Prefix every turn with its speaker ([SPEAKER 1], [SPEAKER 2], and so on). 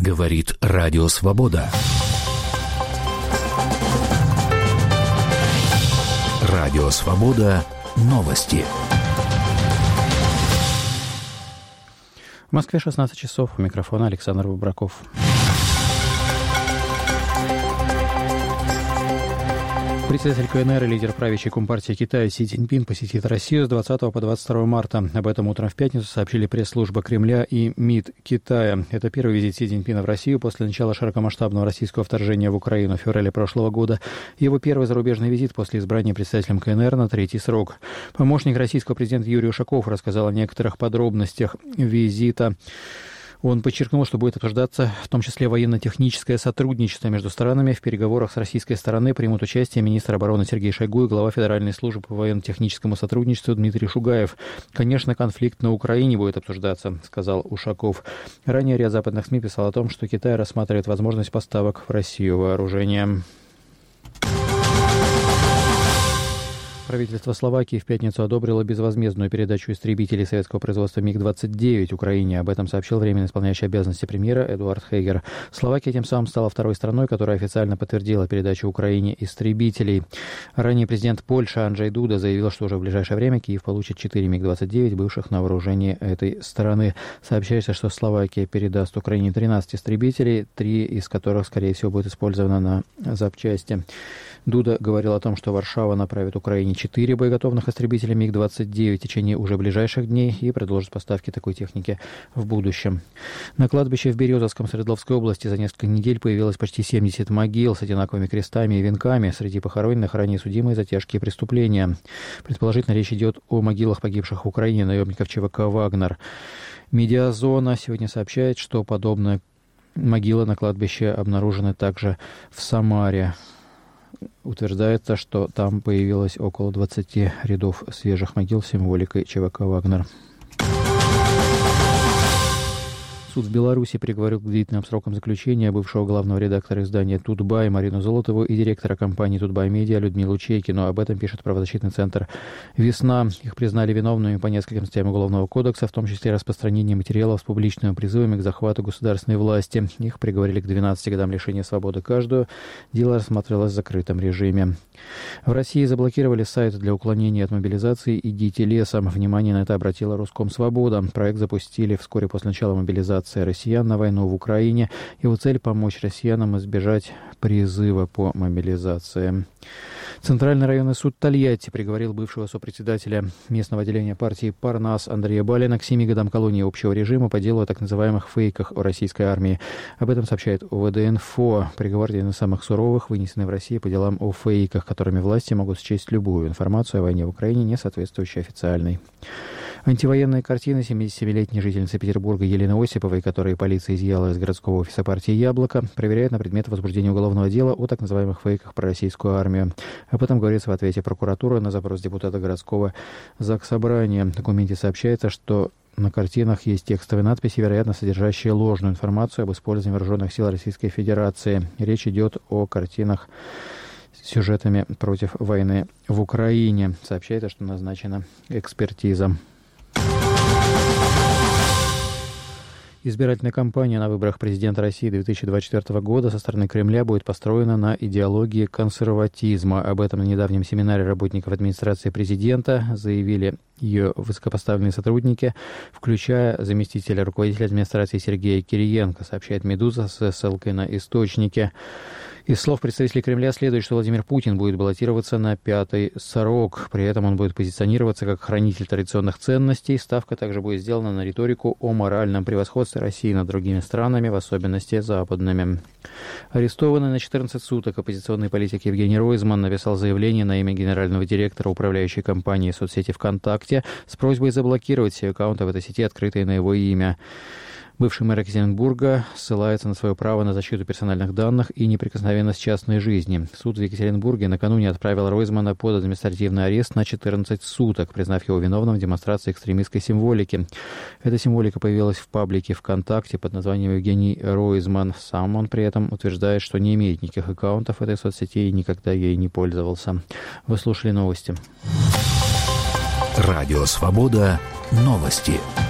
[SPEAKER 1] Говорит Радио Свобода. Радио Свобода. Новости.
[SPEAKER 2] В Москве 16 часов. У микрофона Александр Выбраков. Председатель КНР и лидер правящей Компартии Китая Си Цзиньпин посетит Россию с 20 по 22 марта. Об этом утром в пятницу сообщили пресс-служба Кремля и МИД Китая. Это первый визит Си Цзиньпина в Россию после начала широкомасштабного российского вторжения в Украину в феврале прошлого года. Его первый зарубежный визит после избрания председателем КНР на третий срок. Помощник российского президента Юрий Ушаков рассказал о некоторых подробностях визита. Он подчеркнул, что будет обсуждаться в том числе военно-техническое сотрудничество между странами. В переговорах с российской стороны примут участие министр обороны Сергей Шойгу и глава Федеральной службы по военно-техническому сотрудничеству Дмитрий Шугаев. Конечно, конфликт на Украине будет обсуждаться, сказал Ушаков. Ранее ряд западных СМИ писал о том, что Китай рассматривает возможность поставок в Россию вооружения. Правительство Словакии в пятницу одобрило безвозмездную передачу истребителей советского производства МиГ-29 Украине. Об этом сообщил временно исполняющий обязанности премьера Эдуард Хейгер. Словакия тем самым стала второй страной, которая официально подтвердила передачу Украине истребителей. Ранее президент Польши Анджей Дуда заявил, что уже в ближайшее время Киев получит 4 МиГ-29, бывших на вооружении этой страны. Сообщается, что Словакия передаст Украине 13 истребителей, 3 из которых, скорее всего, будут использованы на запчасти. Дуда говорил о том, что Варшава направит Украине 4 боеготовных истребителя МиГ-29 в течение уже ближайших дней и предложит поставки такой техники в будущем. На кладбище в Березовском Свердловской области за несколько недель появилось почти 70 могил с одинаковыми крестами и венками. Среди похороненных ранее судимые за тяжкие преступления. Предположительно, речь идет о могилах погибших в Украине наемников ЧВК «Вагнер». Медиазона сегодня сообщает, что подобные могилы на кладбище обнаружены также в Самаре. Утверждается, что там появилось около 20 рядов свежих могил с символикой ЧВК «Вагнер». Суд в Беларуси приговорил к длительным срокам заключения бывшего главного редактора издания «Тутбай» Марину Золотову и директора компании «Тутбай Медиа» Людмилу Чейкину. Об этом пишет правозащитный центр «Весна». Их признали виновными по нескольким статьям Уголовного кодекса, в том числе распространение материалов с публичными призывами к захвату государственной власти. Их приговорили к 12 годам лишения свободы каждую. Дело рассматривалось в закрытом режиме. В России заблокировали сайт для уклонения от мобилизации «Идите лесом». Внимание на это обратила Роскомсвобода. Проект запустили вскоре после начала мобилизации россиян на войну в Украине. Его цель – помочь россиянам избежать призыва по мобилизации. Центральный районный суд Тольятти приговорил бывшего сопредседателя местного отделения партии «Парнас» Андрея Балина к 7 годам колонии общего режима по делу о так называемых фейках о российской армии. Об этом сообщает ОВД-Инфо. Приговор один из самых суровых, вынесенный в России по делам о фейках, которыми власти могут счесть любую информацию о войне в Украине, не соответствующей официальной. Антивоенные картины 77-летней жительницы Петербурга Елены Осиповой, которые полиция изъяла из городского офиса партии «Яблоко», проверяют на предмет возбуждения уголовного дела о так называемых фейках про российскую армию. Об этом говорится в ответе прокуратуры на запрос депутата городского заксобрания. В документе сообщается, что на картинах есть текстовые надписи, вероятно, содержащие ложную информацию об использовании вооруженных сил Российской Федерации. Речь идет о картинах с сюжетами против войны в Украине. Сообщается, что назначена экспертиза. Избирательная кампания на выборах президента России 2024 года со стороны Кремля будет построена на идеологии консерватизма. Об этом на недавнем семинаре работников администрации президента заявили ее высокопоставленные сотрудники, включая заместителя руководителя администрации Сергея Кириенко, сообщает «Медуза» с ссылкой на источники. Из слов представителей Кремля следует, что Владимир Путин будет баллотироваться на 5-й срок. При этом он будет позиционироваться как хранитель традиционных ценностей. Ставка также будет сделана на риторику о моральном превосходстве России над другими странами, в особенности западными. Арестованный на 14 суток оппозиционный политик Евгений Ройзман написал заявление на имя генерального директора управляющей компании соцсети ВКонтакте с просьбой заблокировать все аккаунты в этой сети, открытые на его имя. Бывший мэр Екатеринбурга ссылается на свое право на защиту персональных данных и неприкосновенность частной жизни. Суд в Екатеринбурге накануне отправил Ройзмана под административный арест на 14 суток, признав его виновным в демонстрации экстремистской символики. Эта символика появилась в паблике ВКонтакте под названием Евгений Ройзман. Сам он при этом утверждает, что не имеет никаких аккаунтов этой соцсети и никогда ей не пользовался. Вы слушали новости.
[SPEAKER 1] Радио «Свобода». Новости.